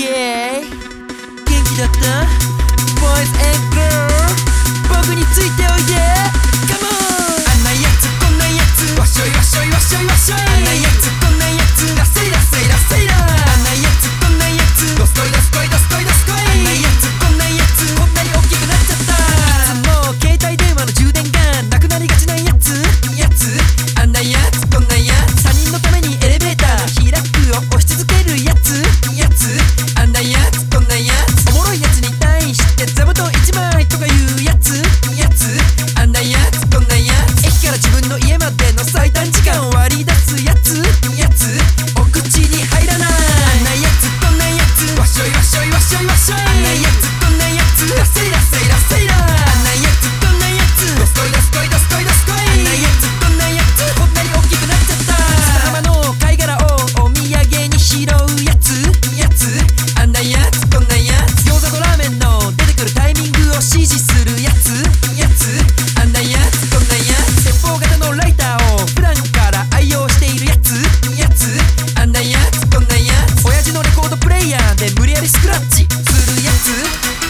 イ元気だった Boys and girls 僕についておいで Come on あんなやつこんなやつわっしょいわっしょいわっしょいわっしょいあんなやつこんなやつラッセイラッセイラッセイラあんなやつこんなやつドスコイドスコイドスコイドスコイあんなやつこんなやつこんなに大きくなっちゃったいつも携帯電話の充電がなくなりがちなやつあんなやつこんなやつ他人のためにエレベーター開くを押し続けるやつあんなやつこんなやつおもろいやつに対して座布団1枚とかいうやつあんなやつこんなやつ駅から自分の家までの最短時間を割り出すやつお口に入らないあんなやつこんなやつわっしょいわっしょいわっしょいわっしょいあんなやつこんなやつラッセイラッセイラッセイラあんなやつこんなやつドスコイドスコイドスコイドスコイあんなやつこんなやつこんなに大きくなっちゃった砂浜の貝殻をお土産に拾うやつあんなやつこんなやつ餃子とラーメンの出てくるタイミングを指示するやつあんなやつこんなやつ鉄砲型のライターを普段から愛用しているやつあんなやつこんなやつ親父のレコードプレイヤーで無理やりスクラッチするやつ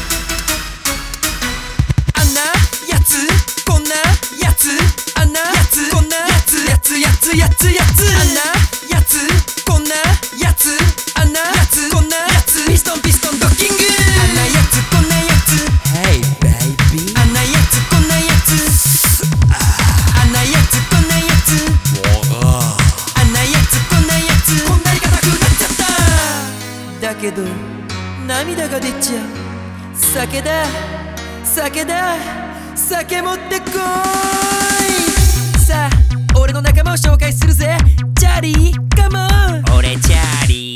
あんなやつこんなやつあんなやつこんなやつあんなやつこんなやつあんなやつこんなやつピストンピストンドッキングあんなやつこんなやつ Hey baby あんなやつこんなやつあんなやつこんなやつあんなやつこんなやつこんなに硬くなっちゃっただけど涙が出ちゃう酒だ酒持ってこいさあ俺の仲間を紹介するぜチャーリーカモン俺チャーリー